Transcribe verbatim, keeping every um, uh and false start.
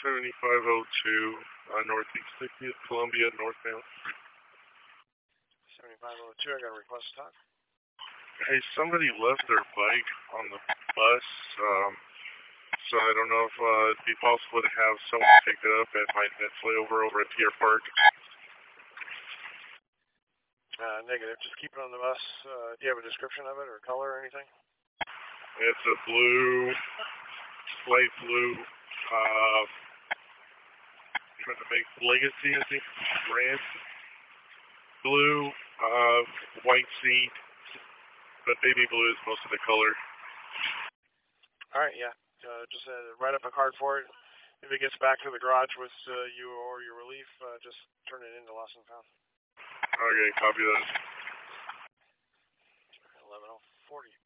seventy-five oh two, uh, Northeast sixtieth, Columbia, northbound. seventy-five oh two, I got a request to talk. Hey, somebody left their bike on the bus, um, so I don't know if uh, it'd be possible to have someone pick it up at my net layover over at Deer Park. Uh, negative, just keep it on the bus. Uh, do you have a description of it or color or anything? It's a blue, light blue, uh, trying to make Legacy, I think, red, blue, uh, white seat, but baby blue is most of the color. Alright, yeah. Uh, just uh, write up a card for it. If it gets back to the garage with uh, you or your relief, uh, just turn it into lost and found. Okay, copy that. eleven oh forty.